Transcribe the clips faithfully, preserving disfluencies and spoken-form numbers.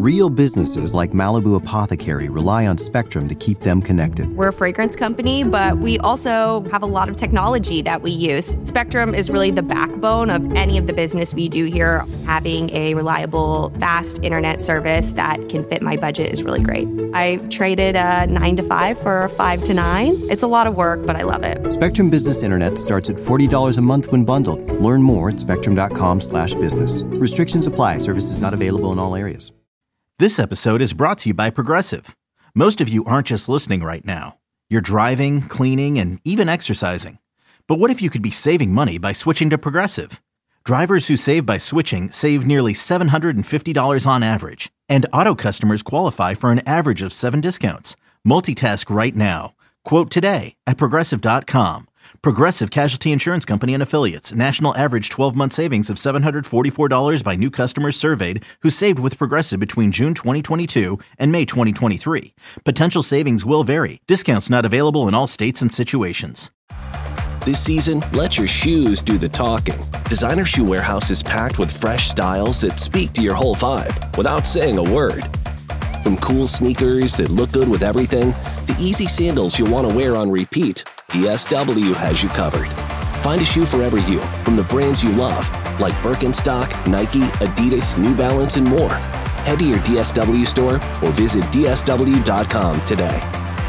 Real businesses like Malibu Apothecary rely on Spectrum to keep them connected. We're a fragrance company, but we also have a lot of technology that we use. Spectrum is really the backbone of any of the business we do here. Having a reliable, fast internet service that can fit my budget is really great. I traded a nine to five for a five to nine. It's a lot of work, but I love it. Spectrum Business Internet starts at forty dollars a month when bundled. Learn more at spectrum.com slash business. Restrictions apply. Services not available in all areas. This episode is brought to you by Progressive. Most of you aren't just listening right now. You're driving, cleaning, and even exercising. But what if you could be saving money by switching to Progressive? Drivers who save by switching save nearly seven hundred fifty dollars on average. And auto customers qualify for an average of seven discounts. Multitask right now. Quote today at Progressive dot com. Progressive Casualty Insurance Company and Affiliates. National average twelve-month savings of seven hundred forty-four dollars by new customers surveyed who saved with Progressive between June twenty twenty-two and May twenty twenty-three. Potential savings will vary. Discounts not available in all states and situations. This season, let your shoes do the talking. Designer Shoe Warehouse is packed with fresh styles that speak to your whole vibe without saying a word. From cool sneakers that look good with everything, to easy sandals you'll want to wear on repeat, D S W has you covered. Find a shoe for every you, from the brands you love, like Birkenstock, Nike, Adidas, New Balance, and more. Head to your D S W store or visit D S W dot com today.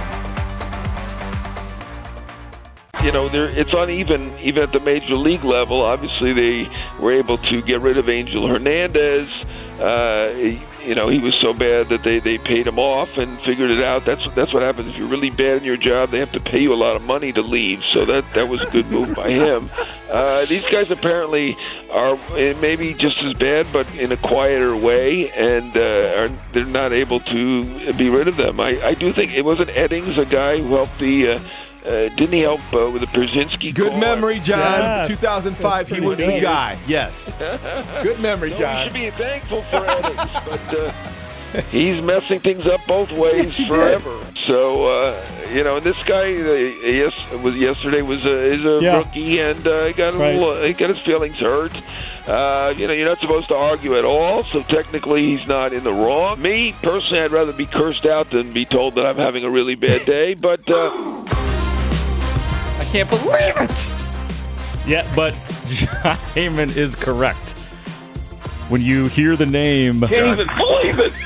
You know, it's uneven even at the major league level. Obviously, they were able to get rid of Angel Hernandez. Uh, you know, he was so bad that they, they paid him off and figured it out. That's that's what happens. If you're really bad in your job, they have to pay you a lot of money to leave. So that, that was a good move by him. Uh, these guys apparently are maybe just as bad, but in a quieter way, and uh, are, they're not able to be rid of them. I, I do think it wasn't Eddings, a guy who helped the... Uh, Uh, didn't he help uh, with the Brzezinski Good call? memory, John. Yes. two thousand five, he was good. the guy. Yes. Good memory, No, John. we should be thankful for Eddings, but uh, he's messing things up both ways Yes, forever. Did. So, uh, you know, this guy, uh, yes, was yesterday was a, is a yeah. rookie, and uh, got a right. little, he got his feelings hurt. Uh, you know, you're not supposed to argue at all, so technically he's not in the wrong. Me, personally, I'd rather be cursed out than be told that I'm having a really bad day, but... Uh, I can't believe it! Yeah, but Jon Heyman is correct. When you hear the name... Can't even believe it!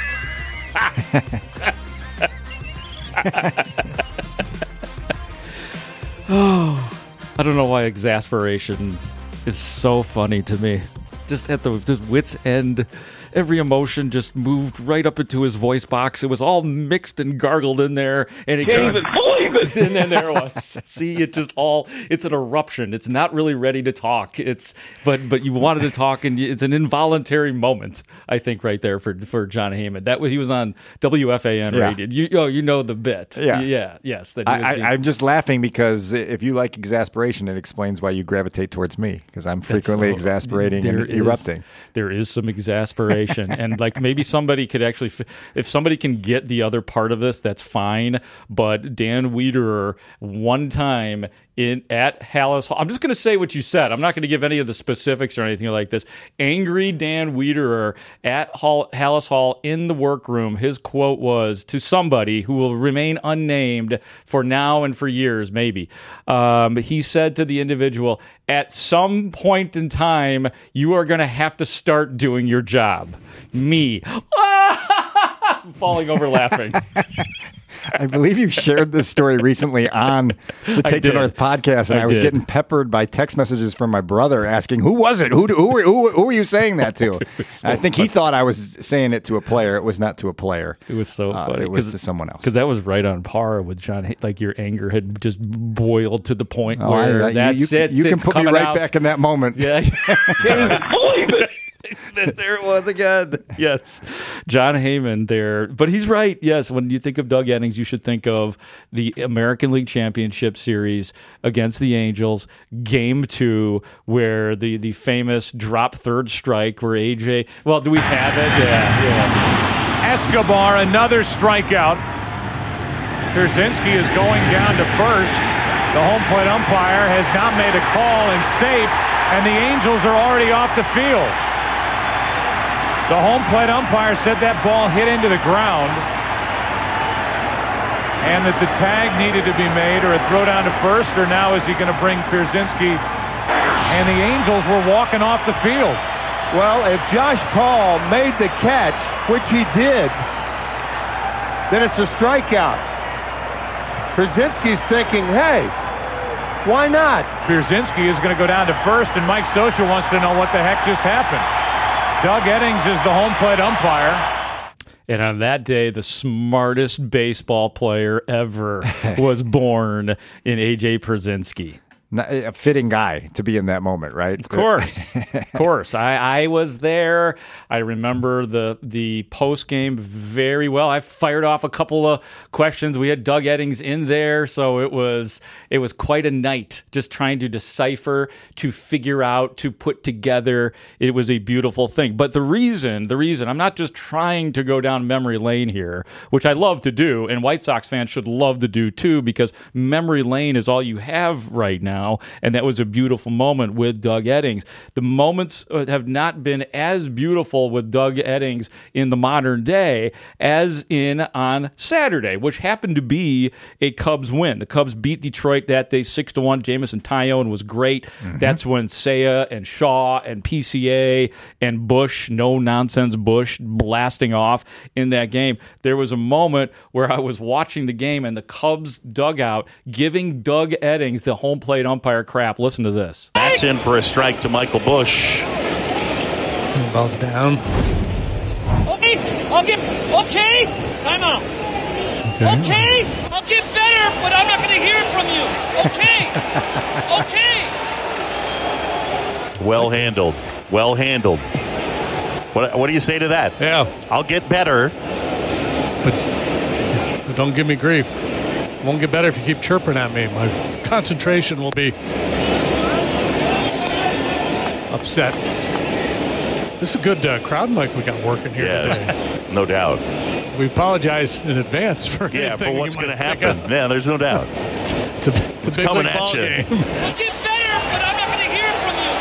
Oh, I don't know why exasperation is so funny to me. Just at the just wit's end, every emotion just moved right up into his voice box. It was all mixed and gargled in there, and it Can't even believe it. And then there it was. See, it just all, it's an eruption. It's not really ready to talk. It's, but but you wanted to talk, and it's an involuntary moment, I think, right there for, for Jon Heyman. That was, he was on W F A N Yeah. radio. You oh, you know the bit. Yeah. Yeah, yes. That he was I, being- I, I'm just laughing because if you like exasperation, it explains why you gravitate towards me, because I'm frequently so- exasperating there and is- erupting. There is some exasperation, and like maybe somebody could actually, if somebody can get the other part of this, that's fine. But Dan Wiederer, one time in at Hallis Hall, I'm just going to say what you said. I'm not going to give any of the specifics or anything like this. Angry Dan Wiederer at Hall, Hallis Hall in the workroom. His quote was to somebody who will remain unnamed for now and for years, maybe. Um, he said to the individual, "At some point in time, you are going to have to start doing your job." Me. Falling over laughing. I believe you shared this story recently on the I Take the did. North podcast, and I, I was did. getting peppered by text messages from my brother asking, "Who was it? Who who who, who, who were you saying that to?" so And I think he thought I was saying it to a player. It was not to a player. It was so Uh, funny. it was to someone else. Because that was right on par with John. Hay- Like your anger had just boiled to the point Oh, where I- you- that's you, it. You can it's put me coming right out. back in that moment. Yeah. Can't even believe it. There it was again. Yes. Jon Heyman there. But he's right. Yes. When you think of Doug Eddings, you should think of the American League Championship Series against the Angels, game two, where the, the famous drop third strike where A J, well, do we have it? Yeah. Yeah. Escobar, another strikeout. Brzezinski is going down to first. The home plate umpire has not made a call and safe, and the Angels are already off the field. The home plate umpire said that ball hit into the ground and that the tag needed to be made, or a throw down to first, or now is he going to bring Pierzynski? And the Angels were walking off the field. Well, if Josh Paul made the catch, which he did, then it's a strikeout. Pierzynski's thinking, hey, why not? Pierzynski is going to go down to first, and Mike Scioscia wants to know what the heck just happened. Doug Eddings is the home plate umpire. And on that day, the smartest baseball player ever was born in A J Pierzynski. A fitting guy to be in that moment, right? Of course, of course. I, I was there. I remember the the post game very well. I fired off a couple of questions. We had Doug Eddings in there, so it was it was quite a night just trying to decipher, to figure out, to put together. It was a beautiful thing. But the reason, the reason, I'm not just trying to go down memory lane here, which I love to do, and White Sox fans should love to do too, because memory lane is all you have right now. And that was a beautiful moment with Doug Eddings. The moments have not been as beautiful with Doug Eddings in the modern day as in on Saturday, which happened to be a Cubs win. The Cubs beat Detroit that day six to one. Jamison Tyone was great. Mm-hmm. That's when Seiya and Shaw and P C A and Bush, no nonsense Bush, blasting off in that game. There was a moment where I was watching the game and the Cubs dugout giving Doug Eddings the home plate umpire crap. Listen to this. That's in for a strike to Michael Bush. Ball's down. Okay, I'll get, okay, time out. Okay. okay, I'll get better, but I'm not going to hear from you. Okay, okay. Well handled, well handled. What, what do you say to that? Yeah. I'll get better. But, but don't give me grief. Won't get better if you keep chirping at me. My concentration will be upset. This is a good uh, crowd mic we got working here yes, today. No doubt. We apologize in advance for yeah for what's going to happen. Yeah, there's no doubt. it's a, it's it's a big coming league at ball you. Game. I'll get better, but I'm not going to hear from you.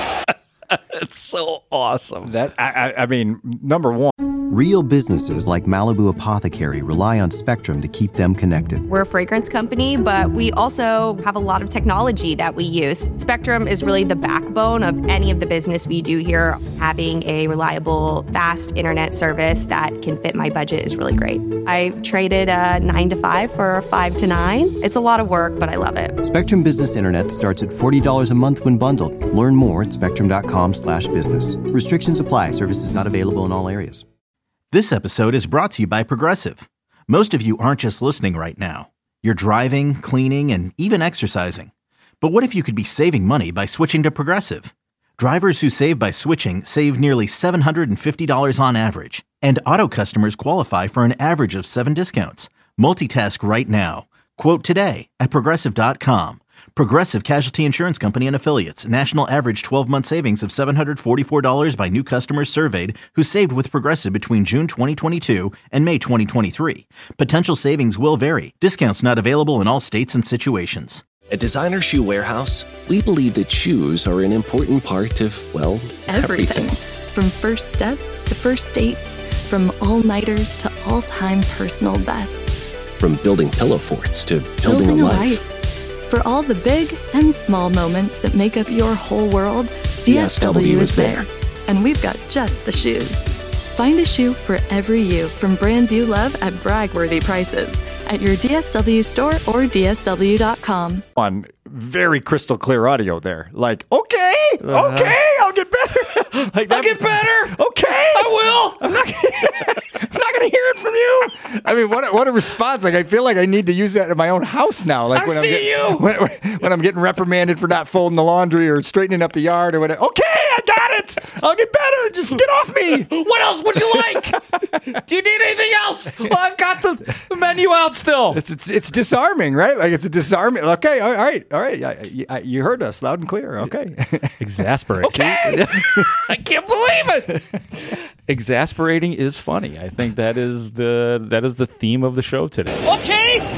It's so awesome. That I, I, I mean, number one. Real businesses like Malibu Apothecary rely on Spectrum to keep them connected. We're a fragrance company, but we also have a lot of technology that we use. Spectrum is really the backbone of any of the business we do here. Having a reliable, fast internet service that can fit my budget is really great. I traded a nine to five for a five to nine. It's a lot of work, but I love it. Spectrum Business Internet starts at forty dollars a month when bundled. Learn more at spectrum.com slash business. Restrictions apply. Services not available in all areas. This episode is brought to you by Progressive. Most of you aren't just listening right now. You're driving, cleaning, and even exercising. But what if you could be saving money by switching to Progressive? Drivers who save by switching save nearly seven hundred fifty dollars on average. And auto customers qualify for an average of seven discounts. Multitask right now. Quote today at Progressive dot com. Progressive Casualty Insurance Company and Affiliates. National average twelve-month savings of seven hundred forty-four dollars by new customers surveyed who saved with Progressive between June twenty twenty-two and May twenty twenty-three. Potential savings will vary. Discounts not available in all states and situations. At Designer Shoe Warehouse, we believe that shoes are an important part of, well, everything. everything. From first steps to first dates, from all-nighters to all-time personal bests. From building pillow forts to building, building a a life. life. For all the big and small moments that make up your whole world, D S W is there. And we've got just the shoes. Find a shoe for every you from brands you love at brag-worthy prices at your D S W store or D S W dot com. On very crystal clear audio there. Like, okay, uh-huh. okay, I'll get better. like I'll get better. Okay, I will. I'm not gonna, I'm not gonna hear it from you. I mean, what a, what a response. Like, I feel like I need to use that in my own house now. Like I when see I'm getting, you. When, when I'm getting reprimanded for not folding the laundry or straightening up the yard or whatever. Okay, I got it. I'll get better. Just get off me. What else would you like? Do you need anything else? Well, I've got the, the menu out still. It's, it's it's disarming, right? Like it's a disarming. Okay, all right, all right. I, I, you heard us loud and clear. Okay. Exasperating. Okay. I can't believe it. Exasperating is funny. I think that is the that is the theme of the show today. Okay.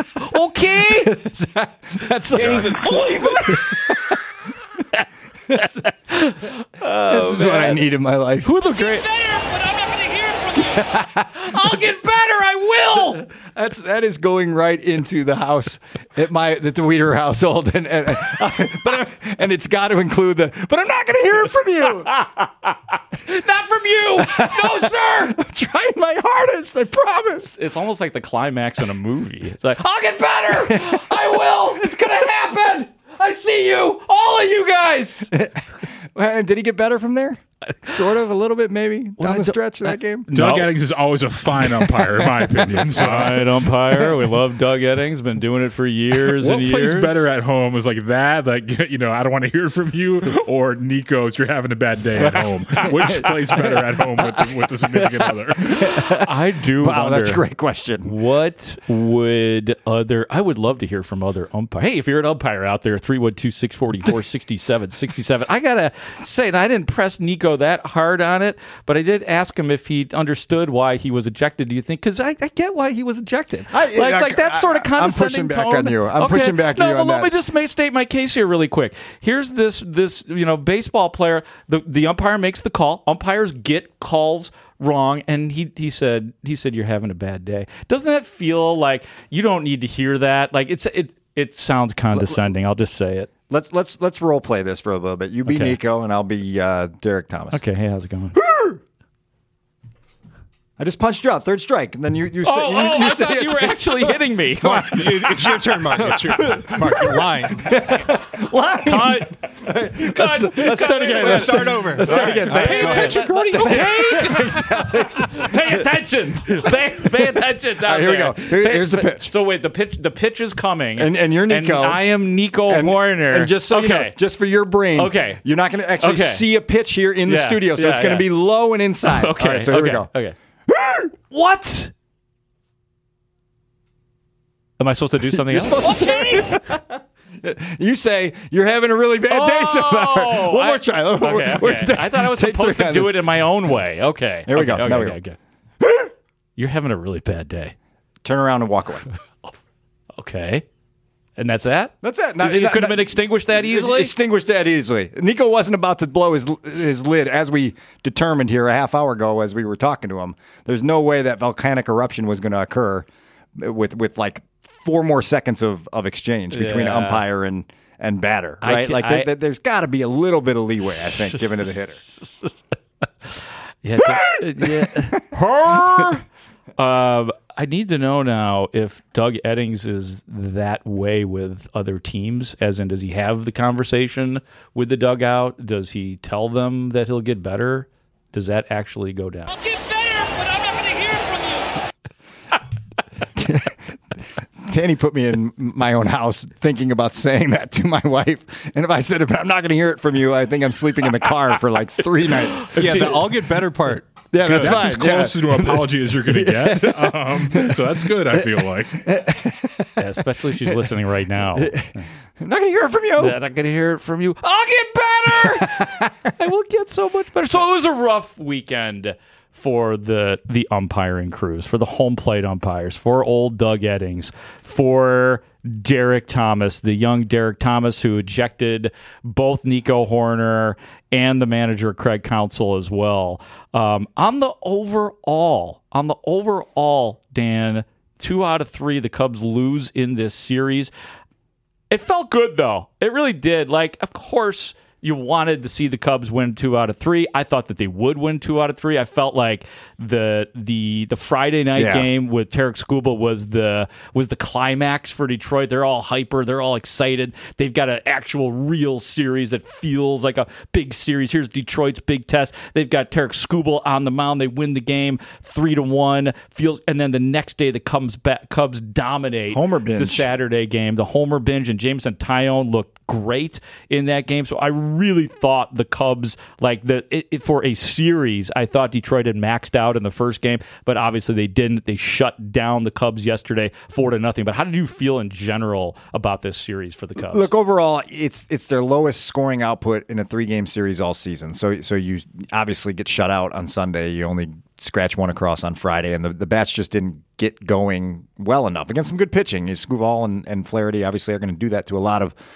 Okay. That's like, Can't even believe it. oh, this is man. what I need in my life. Who are the great? Better, but I'm not I'll get better. I will. That's that is going right into the house at my at the Weeder household, and and, uh, but I'm, and it's got to include the. But I'm not going to hear it from you. Not from you. No, sir. I'm trying my hardest. I promise. It's almost like the climax in a movie. It's like, I'll get better. I will. It's going to happen. I see you. All of you guys. And did he get better from there? Sort of, a little bit, maybe Well, down the I stretch of that game. Doug No. Eddings is always a fine umpire, in my opinion. So. Fine umpire. We love Doug Eddings. Been doing it for years What and plays years. better at home is like that, like, you know, I don't want to hear from you, or Nico's, you're having a bad day at home. Which plays better at home with the, with the significant other? I do Wow, wonder, that's a great question. What would other, I would love to hear from other umpires. Hey, if you're an umpire out there, three one two, six four four, six seven six seven. I got to say, and I didn't press Nico that hard on it, but I did ask him if he understood why he was ejected. Do you think? Because I, I get why he was ejected. I- like, I- like that sort of I- I'm condescending pushing back tone. on you. I'm Okay. pushing back no, on you but on let that. me just may state my case here really quick. Here's this this you know baseball player. The the umpire makes the call. Umpires get calls wrong, and he he said he said you're having a bad day. Doesn't that feel like you don't need to hear that? Like it's it it sounds condescending. I'll just say it. Let's let's let's role play this for a little bit. You be Okay. Nico, and I'll be uh, Derek Thomas. Okay, hey, how's it going? I just punched you out, third strike, and then you you say, Oh, you, oh, you I say thought you were actually hitting me. Come on, it- it's your turn, Mark. It's your Mark. You're lying. Lie. Cut. Let's, let's start again. Let's start over. Let's start again. Pay attention, Gordy. Pay attention. Pay, pay attention. All right, here we go. Here- Pay- here's the pitch. So wait, the pitch the pitch is coming, And- and you're Nico. I am Nico And, Horner. and just so okay. you know, just for your brain, Okay. you're not going to actually Okay. see a pitch here in the Yeah, studio, so yeah, it's going to yeah. be low and inside. Okay. All right, so here okay. we go. Okay. What? Am I supposed to do something You're else? supposed to say, you say you're having a really bad day so far. Oh, One I- more try. Okay, okay. I thought I was Take supposed three to on do this. it in my own way. Okay. Here we okay, go. Okay, Now we okay, okay. You're having a really bad day. Turn around and walk away. Okay. And that's that? That's it. You Not- think it not- could have not- been extinguished that easily? Extinguished that easily. Nico wasn't about to blow his his lid, as we determined here a half hour ago as we were talking to him. There's no way that volcanic eruption was going to occur with with like four more seconds of, of exchange between Yeah. umpire and and batter, I right? ca- like I- there- there, there's got to be a little bit of leeway, I think, given to the hitter. Yeah. th- yeah. Her. Um, I need to know now if Doug Eddings is that way with other teams, as in, does he have the conversation with the dugout? Does he tell them that he'll get better? Does that actually go down? I'll get better, but I'm not going to hear from you. Danny put me in my own house thinking about saying that to my wife. And if I said, I'm not going to hear it from you, I think I'm sleeping in the car for like three nights. Yeah, the I'll get better part. Yeah, that's, That's fine. as close to an apology as you're going to get. Um, so that's good, I feel like. Yeah, especially if she's listening right now. I'm not going to hear it from you. I'm not going to hear it from you. I'll get better. I will get so much better. So it was a rough weekend for the the umpiring crews, for the home plate umpires, for old Doug Eddings, for Derek Thomas, the young Derek Thomas who ejected both Nico Horner and the manager Craig Counsell as well. Um, on the overall, on the overall, Dan, two out of three the Cubs lose in this series. It felt good, though. It really did. Like, of course, you wanted to see the Cubs win two out of three. I thought that they would win two out of three. I felt like the the the Friday night Yeah. game with Tarek Skubal was the was the climax for Detroit. They're all hyper. They're all excited. They've got an actual real series that feels like a big series. Here's Detroit's big test. They've got Tarek Skubal on the mound. They win the game three to one. Feels, and then the next day the Cubs back, Cubs dominate Homer binge. the Saturday game. The Homer binge, and Jameson Taillon looked great in that game. So I really thought the Cubs, like the it, it- for a series, I thought Detroit had maxed out in the first game, but obviously they didn't. They shut down the Cubs yesterday, four to nothing. But how did you feel in general about this series for the Cubs? Look, overall, it's it's their lowest scoring output in a three game series all season. So so you obviously get shut out on Sunday. You only scratch one across on Friday, and the, the bats just didn't get going well enough against some good pitching. Skubal and, and Flaherty obviously are going to do that to a lot of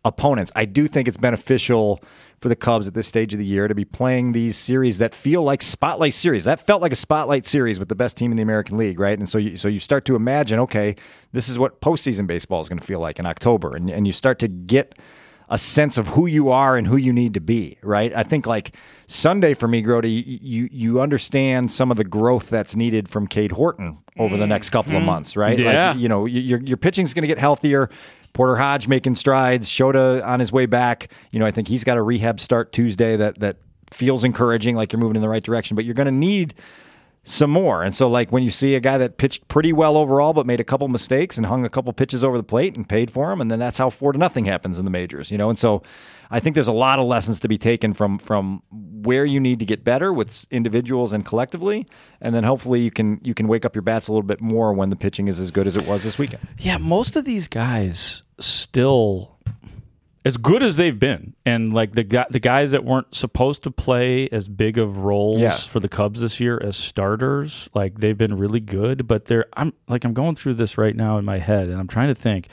opponents. I do think it's beneficial for the Cubs at this stage of the year to be playing these series that feel like spotlight series. That felt like a spotlight series with the best team in the American League, right? And so you, so you start to imagine, okay, this is what postseason baseball is going to feel like in October. And, and you start to get a sense of who you are and who you need to be, right? I think like Sunday for me, Grody, you you understand some of the growth that's needed from Cade Horton over the next couple of months, right? Yeah. Like, you know, your your pitching's going to get healthier. Porter Hodge making strides. Shota on his way back. You know, I think he's got a rehab start Tuesday that that feels encouraging, like you're moving in the right direction. But you're going to need some more. And so, like, when you see a guy that pitched pretty well overall but made a couple mistakes and hung a couple pitches over the plate and paid for them, and then that's how four to nothing happens in the majors, you know? And so I think there's a lot of lessons to be taken from from where you need to get better with individuals and collectively, and then hopefully you can you can wake up your bats a little bit more when the pitching is as good as it was this weekend. Yeah, most of these guys still as good as they've been, and like the guy, the guys that weren't supposed to play as big of roles Yeah. for the Cubs this year as starters, like they've been really good. But they're I'm like I'm going through this right now in my head, and I'm trying to think.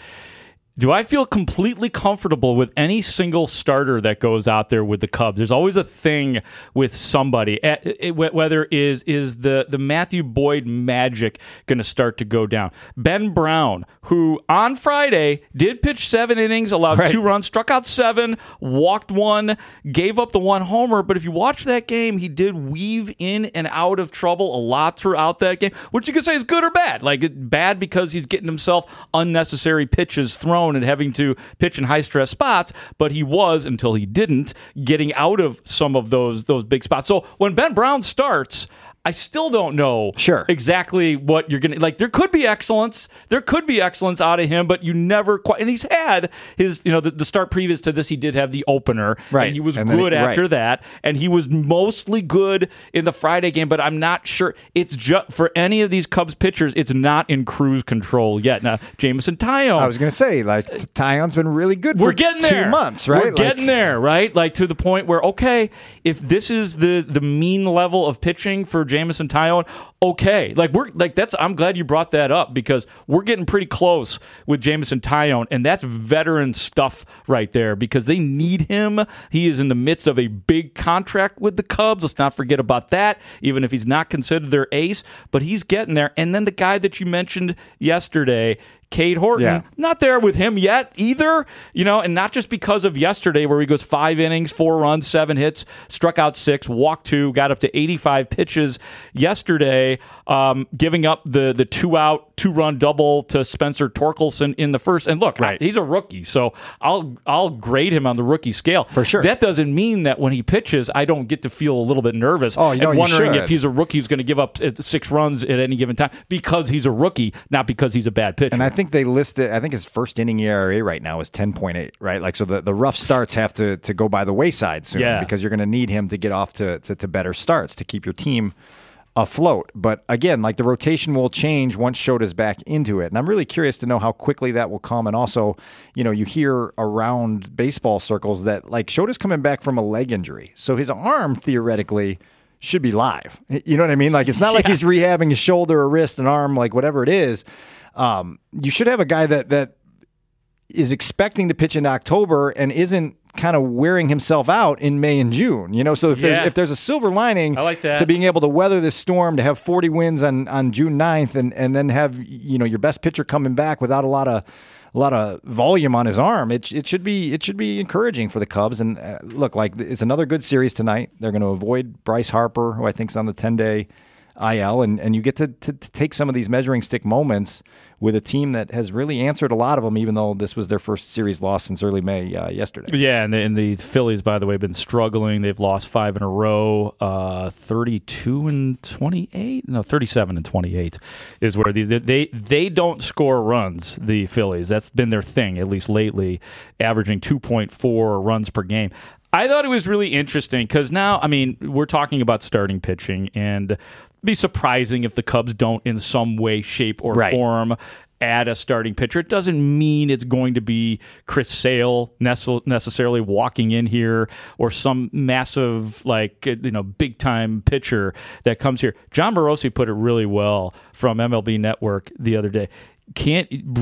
Do I feel completely comfortable with any single starter that goes out there with the Cubs? There's always a thing with somebody. Eh, eh, Whether is is the, the Matthew Boyd magic going to start to go down? Ben Brown, who on Friday did pitch seven innings, allowed Right. two runs, struck out seven, walked one, gave up the one homer. But if you watch that game, he did weave in and out of trouble a lot throughout that game, which you could say is good or bad. Like it- bad because he's getting himself unnecessary pitches thrown and having to pitch in high stress spots, but he was, until he didn't, getting out of some of those those big spots. So when Ben Brown starts, I still don't know Sure. exactly what you're going to like. There could be excellence. There could be excellence out of him, but you never quite. And he's had his, you know, the, the start previous to this, he did have the opener. Right. And he was And then good it- after right. that. And he was mostly good in the Friday game, but I'm not sure. It's just for any of these Cubs pitchers, it's not in cruise control yet. Now, Jameson Taillon. I was going to say, like, Taillon's been really good We're for getting two there. months, right? We're Like- getting there, right? Like to the point where, okay, if this is the the mean level of pitching for Jameson Taillon, okay. Like we're like that's I'm glad you brought that up because we're getting pretty close with Jameson Taillon, and that's veteran stuff right there because they need him. He is in the midst of a big contract with the Cubs. Let's not forget about that, even if he's not considered their ace, but he's getting there. And then the guy that you mentioned yesterday, Cade Horton, Yeah. not there with him yet either, you know, and not just because of yesterday where he goes five innings, four runs, seven hits, struck out six, walked two, got up to eighty-five pitches yesterday, um, giving up the the two out, two run double to Spencer Torkelson in the first. And look, Right. he's a rookie, so I'll I'll grade him on the rookie scale For sure. That doesn't mean that when he pitches, I don't get to feel a little bit nervous Oh, no, and you wondering should. if he's a rookie who's going to give up uh, six runs at any given time because he's a rookie, not because he's a bad pitcher. And I think they listed, I think his first inning E R A right now is ten point eight, right? Like, so the, the rough starts have to, to go by the wayside soon Yeah. because you're going to need him to get off to, to, to better starts to keep your team afloat. But again, like the rotation will change once Shota's back into it. And I'm really curious to know how quickly that will come. And also, you know, you hear around baseball circles that like Shota's coming back from a leg injury. So his arm theoretically should be live. You know what I mean? Like, it's not like Yeah. he's rehabbing his shoulder or wrist, an arm, like whatever it is. Um, you should have a guy that that is expecting to pitch in October and isn't kind of wearing himself out in May and June. You know, so if Yeah. there's if there's a silver lining I like that. to being able to weather this storm, to have forty wins on on June ninth, and and then have, you know, your best pitcher coming back without a lot of a lot of volume on his arm, it it should be it should be encouraging for the Cubs. And uh, look, like it's another good series tonight. They're going to avoid Bryce Harper, who I think is on the ten day I L, and, and you get to, to, to take some of these measuring stick moments with a team that has really answered a lot of them, even though this was their first series loss since early May uh, yesterday. Yeah, and the, and the Phillies, by the way, have been struggling. They've lost five in a row. Uh, thirty-two and twenty-eight, no, thirty-seven and twenty-eight is where these they they don't score runs. The Phillies, that's been their thing at least lately, averaging two point four runs per game. I thought it was really interesting because now, I mean, we're talking about starting pitching, and it'd be surprising if the Cubs don't, in some way, shape, or Right. form, add a starting pitcher. It doesn't mean it's going to be Chris Sale nece- necessarily walking in here or some massive, like, you know, big time pitcher that comes here. John Morosi put it really well from M L B Network the other day. Can't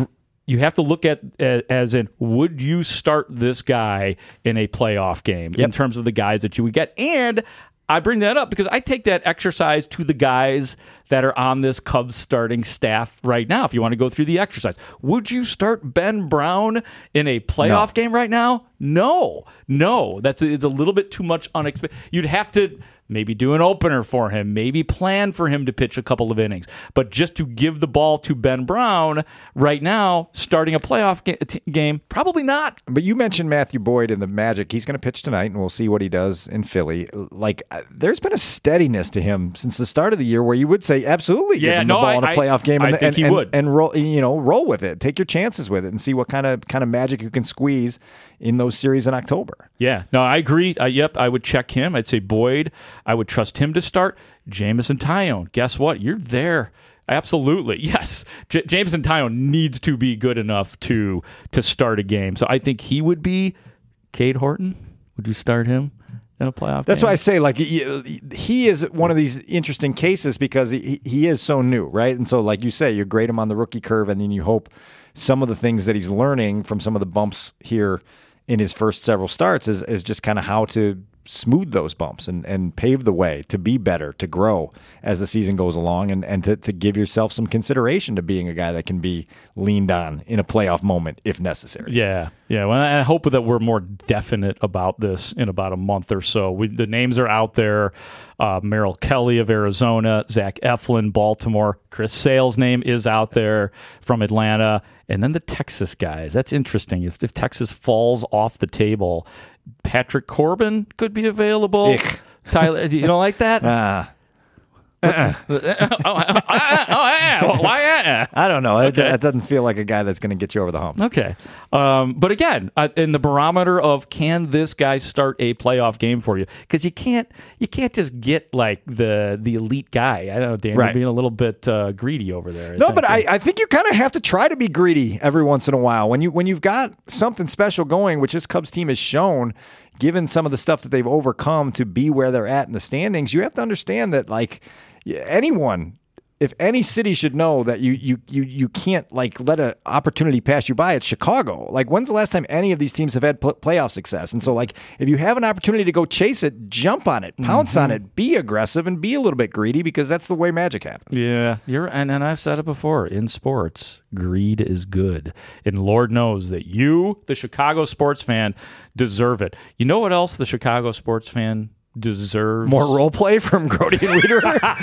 you have to look at uh, as in, would you start this guy in a playoff game yep. in terms of the guys that you would get? And I bring that up because I take that exercise to the guys that are on this Cubs starting staff right now. If you want to go through the exercise, would you start Ben Brown in a playoff no. game right now? No, no. That's it's a little bit too much unexpected. You'd have to maybe do an opener for him, maybe plan for him to pitch a couple of innings. But just to give the ball to Ben Brown right now, starting a playoff ga- t- game, probably not. But you mentioned Matthew Boyd in the Magic. He's going to pitch tonight, and we'll see what he does in Philly. Like, there's been a steadiness to him since the start of the year where you would say, absolutely, yeah, give him no, the ball I, in a playoff game I, and, I think and, he and, would. and roll, you know, roll with it. Take your chances with it and see what kind of kind of magic you can squeeze in those series in October. Yeah, no, I agree. Uh, yep, I would check him. I'd say Boyd. I would trust him to start. Jameson Taillon. Guess what? You're there. Absolutely. Yes. J- Jameson Taillon needs to be good enough to to start a game. So I think he would be. Cade Horton, would you start him in a playoff That's game? why I say, like, he is one of these interesting cases because he, he is so new, right? And so, like you say, you grade him on the rookie curve, and then you hope some of the things that he's learning from some of the bumps here in his first several starts is, is just kind of how to smooth those bumps and, and pave the way to be better, to grow as the season goes along, and, and to, to give yourself some consideration to being a guy that can be leaned on in a playoff moment if necessary. Yeah, yeah. Well, I hope that we're more definite about this in about a month or so. We, the names are out there. Uh, Merrill Kelly of Arizona, Zach Eflin, Baltimore. Chris Sale's name is out there from Atlanta. And then the Texas guys. That's interesting. If, if Texas falls off the table, Patrick Corbin could be available. Ich. Tyler, you don't like that? Ah. Uh, oh, oh, yeah. Well, why? Uh, I don't know. Okay. It, it doesn't feel like a guy that's going to get you over the hump. Okay. Um, but again, uh, in the barometer of can this guy start a playoff game for you? Because you can't you can't just get like the the elite guy. I don't know, Dan, Right. you're being a little bit uh, greedy over there. I No, think. but I, I think you kind of have to try to be greedy every once in a while. When you when you've got something special going, which this Cubs team has shown, given some of the stuff that they've overcome to be where they're at in the standings, you have to understand that, like, anyone, if any city should know that you you you you can't, like, let an opportunity pass you by, it's Chicago. Like, when's the last time any of these teams have had pl- playoff success? And so, like, if you have an opportunity to go chase it, jump on it, pounce Mm-hmm. on it, be aggressive, and be a little bit greedy, because that's the way magic happens. Yeah, you're, and, and I've said it before, in sports, greed is good. And Lord knows that you, the Chicago sports fan, deserve it. You know what else the Chicago sports fan deserves? More role play from Grody and Weeder.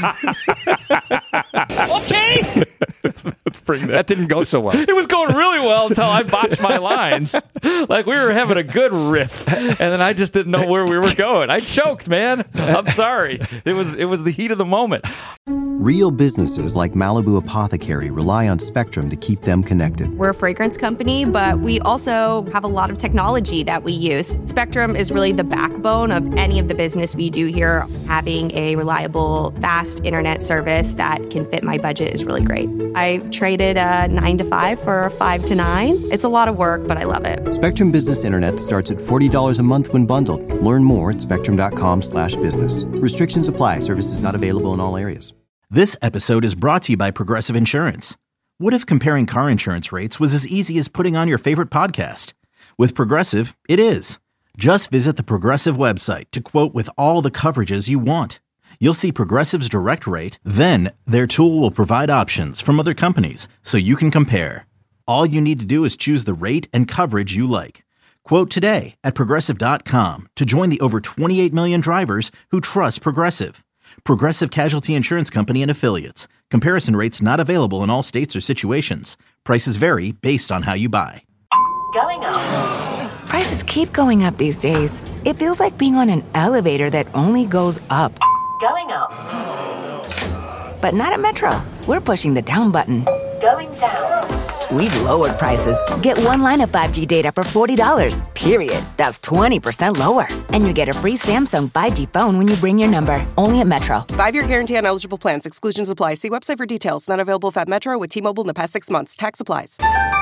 Okay. let's, let's bring that. That didn't go so well. It was going really well until I botched my lines. Like, we were having a good riff, and then I just didn't know where we were going. I choked, man. I'm sorry. It was it was the heat of the moment. Real businesses like Malibu Apothecary rely on Spectrum to keep them connected. We're a fragrance company, but we also have a lot of technology that we use. Spectrum is really the backbone of any of the business we do here. Having a reliable, fast internet service that can fit my budget is really great. I traded a nine to five for a five to nine. It's a lot of work, but I love it. Spectrum Business Internet starts at forty dollars a month when bundled. Learn more at spectrum.com slash business. Restrictions apply. Services not available in all areas. This episode is brought to you by Progressive Insurance. What if comparing car insurance rates was as easy as putting on your favorite podcast? With Progressive, it is. Just visit the Progressive website to quote with all the coverages you want. You'll see Progressive's direct rate, then their tool will provide options from other companies so you can compare. All you need to do is choose the rate and coverage you like. Quote today at Progressive dot com to join the over twenty-eight million drivers who trust Progressive. Progressive Casualty Insurance Company and Affiliates. Comparison rates not available in all states or situations. Prices vary based on how you buy. Going up. Prices keep going up these days. It feels like being on an elevator that only goes up. Going up. But not at Metro. We're pushing the down button. Going down. We've lowered prices. Get one line of five G data for forty dollars, period. That's twenty percent lower. And you get a free Samsung five G phone when you bring your number. Only at Metro. Five-year guarantee on eligible plans. Exclusions apply. See website for details. Not available at Metro with T-Mobile in the past six months. Tax applies.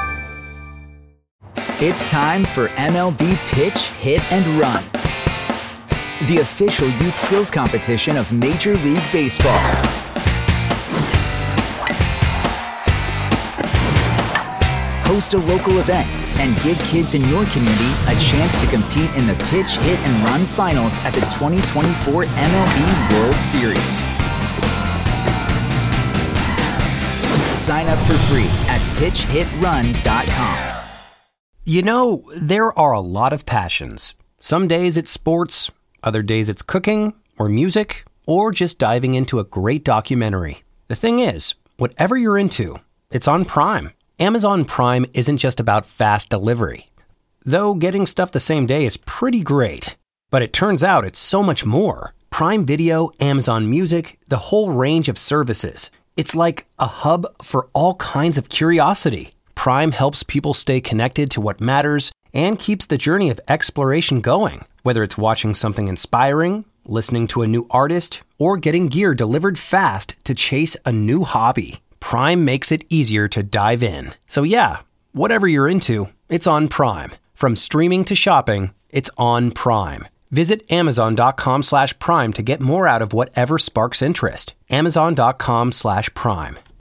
It's time for M L B Pitch, Hit, and Run, the official youth skills competition of Major League Baseball. host a local event, and give kids in your community a chance to compete in the Pitch, Hit, and Run Finals at the twenty twenty-four M L B World Series. Sign up for free at pitch hit run dot com. You know, there are a lot of passions. Some days it's sports, other days it's cooking or music, or just diving into a great documentary. The thing is, whatever you're into, it's on Prime. Amazon Prime isn't just about fast delivery. Though getting stuff the same day is pretty great. But it turns out it's so much more. Prime Video, Amazon Music, the whole range of services. It's like a hub for all kinds of curiosity. Prime helps people stay connected to what matters and keeps the journey of exploration going. Whether it's watching something inspiring, listening to a new artist, or getting gear delivered fast to chase a new hobby, Prime makes it easier to dive in. So yeah, whatever you're into, it's on Prime. From streaming to shopping, it's on Prime. Visit amazon.com slash prime to get more out of whatever sparks interest. Amazon.com slash prime.